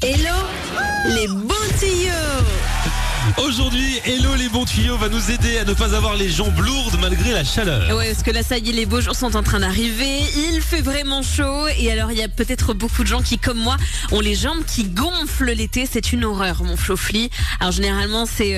Hello, les bons tuyaux. Aujourd'hui, Hello les bons tuyaux va nous aider à ne pas avoir les jambes lourdes malgré la chaleur. Ouais, parce que là, ça y est, les beaux jours sont en train d'arriver. Il fait vraiment chaud. Et alors, il y a peut-être beaucoup de gens qui, comme moi, ont les jambes qui gonflent l'été. C'est une horreur, mon chauffe-lit. Alors, généralement, c'est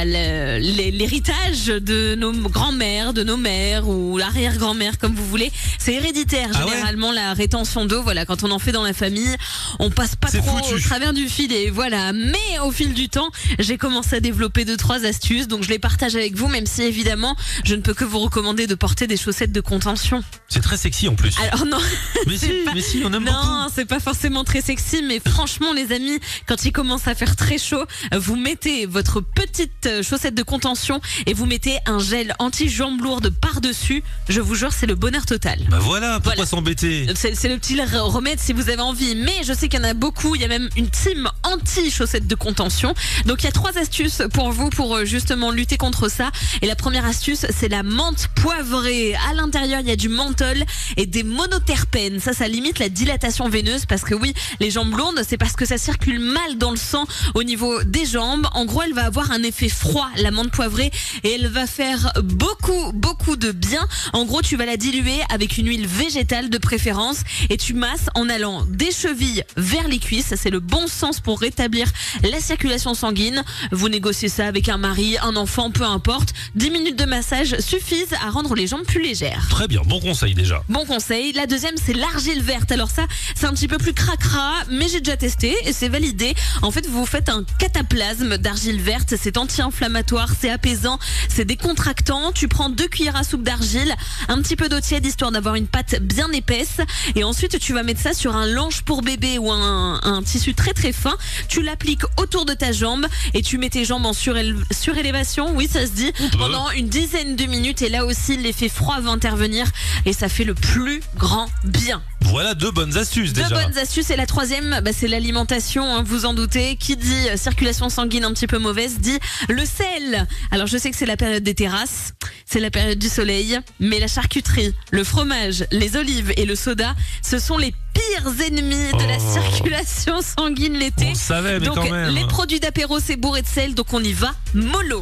l'héritage de nos grands-mères, de nos mères ou l'arrière-grand-mère, comme vous voulez. C'est héréditaire, généralement, la rétention d'eau. Voilà, quand on en fait dans la famille, on passe pas trop au travers du filet. Voilà. Mais au fil du temps, j'ai commencé à développer 2-3 astuces, donc je les partage avec vous, même si évidemment je ne peux que vous recommander de porter des chaussettes de contention. C'est très sexy en plus. Alors non, mais si, on aime beaucoup. Non, c'est pas forcément très sexy, mais franchement les amis, quand il commence à faire très chaud, vous mettez votre petite chaussette de contention et vous mettez un gel anti-jambes lourdes par-dessus. Je vous jure, c'est le bonheur total. Bah voilà, pourquoi s'embêter ? C'est le petit remède si vous avez envie, mais je sais qu'il y en a beaucoup, il y a même une team anti-chaussettes de contention. Donc il y a 3 astuces pour vous pour justement lutter contre ça. Et la première astuce, c'est la menthe poivrée. À l'intérieur, il y a du menthol et des monoterpènes. Ça limite la dilatation veineuse parce que oui, les jambes lourdes, c'est parce que ça circule mal dans le sang au niveau des jambes. En gros, elle va avoir un effet froid, la menthe poivrée, et elle va faire beaucoup de bien. En gros, tu vas la diluer avec une huile végétale de préférence et tu masses en allant des chevilles vers les cuisses. C'est le bon sens pour rétablir la circulation sanguine. Vous négociez ça avec un mari, un enfant, peu importe. 10 minutes de massage suffisent à rendre les jambes plus légères. Très bien, bon conseil déjà. Bon conseil. La deuxième, c'est l'argile verte. Alors ça, c'est un petit peu plus cracra, mais j'ai déjà testé et c'est validé. En fait, vous faites un cataplasme d'argile verte. C'est anti-inflammatoire, c'est apaisant, c'est décontractant. Tu prends 2 cuillères à soupe d'argile, un petit peu d'eau tiède histoire d'avoir une pâte bien épaisse. Et ensuite, tu vas mettre ça sur un linge pour bébé ou un tissu très fin. Tu l'appliques autour de ta jambe et tu mets tes jambes en surélévation, oui ça se dit, pendant une dizaine de minutes et là aussi l'effet froid va intervenir et ça fait le plus grand bien. Voilà 2 bonnes astuces déjà. 2 bonnes astuces et la troisième, c'est l'alimentation, hein, vous en doutez. Qui dit circulation sanguine un petit peu mauvaise dit le sel. Alors je sais que c'est la période des terrasses, c'est la période du soleil, mais la charcuterie, le fromage, les olives et le soda, ce sont les pires ennemis de la circulation sanguine l'été. On le savait, mais donc, quand même. Les produits d'apéro, c'est bourré de sel, donc on y va mollo.